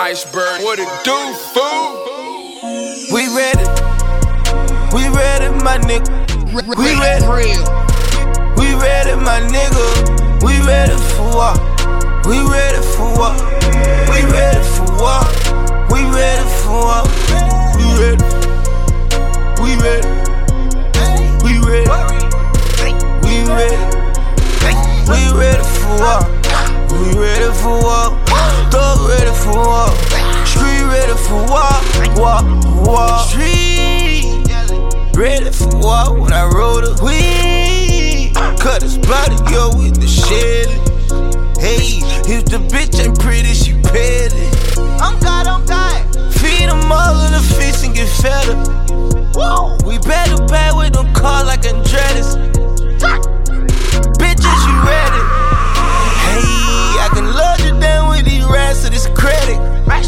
Iceberg, what it do, fool? We ready, my nigga. We ready, we ready, my nigga. We ready for what? We ready for what? We ready for what? We ready for what? We ready, we ready, we ready, we ready, we ready for what? We ready for what? Thug ready for what? Street ready for what? What? Street ready for what? When I roll the weed, cut his body, yo, with the shit. Hey, if the bitch ain't pretty, she petty. I'm God. Feed them all of the fish and get fatter. Whoa. We better pay with them cars like Andretti's. Bitches, you ready? Hey, I can load you down with these rats to this credit.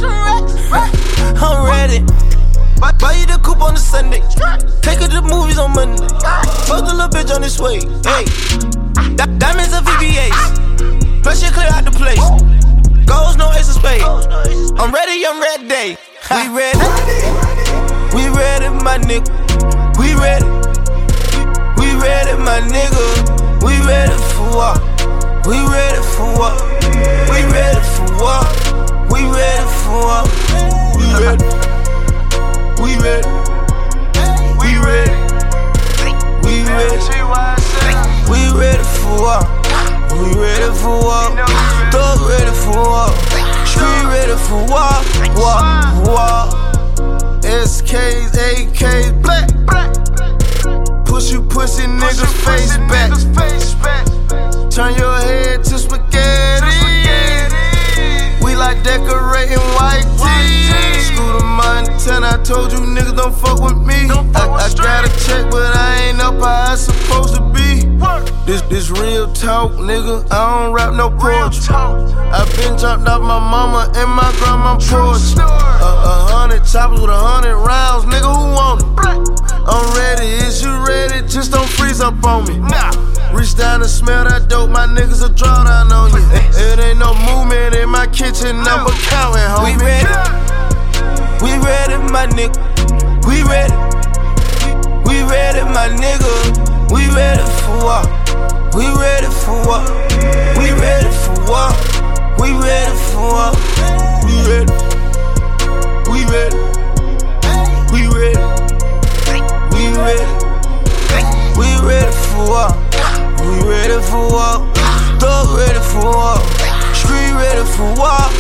I'm ready. Buy you the coupe on the Sunday. Take her to the movies on Monday. Fuck the little bitch on this way. Hey, diamonds and VVAs. Plus you clear out the place. Goals, no ace of spades. I'm ready, day. We ready. We ready, my nigga. We ready. We ready, my nigga. We ready for what? We ready for what? We ready for what? We ready for what? We ready. We ready. We ready. We ready. We ready for what? We ready for what? Thug ready for what? Street ready for what? What? SKs, AKs, black. Push you pussy niggas face back. Turn your head to spaghetti. We like decorating white tees. Screw the Montana, I told you niggas don't fuck with me. I got a check, but I ain't up how I supposed to be. This real talk, nigga, I don't rap no poetry. I been dropped off my mama and my grandma porch. 100 choppers with 100 rounds, nigga, who want it? I'm ready, is you ready? Just don't freeze up on me. Reach down and smell that dope, my niggas will draw down on you. It ain't no movement in my kitchen, number counting, homie. We ready, my nigga. We ready. We ready, my nigga. We ready for what? We ready for what? We ready for what? We ready for what? We ready. We ready. We ready. We ready. We ready for what? We ready for what? Thug ready for what? Street ready for what?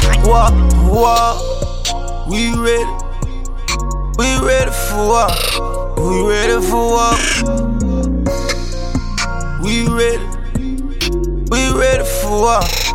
We ready. We ready for what? We ready for what? We ready. We ready for what?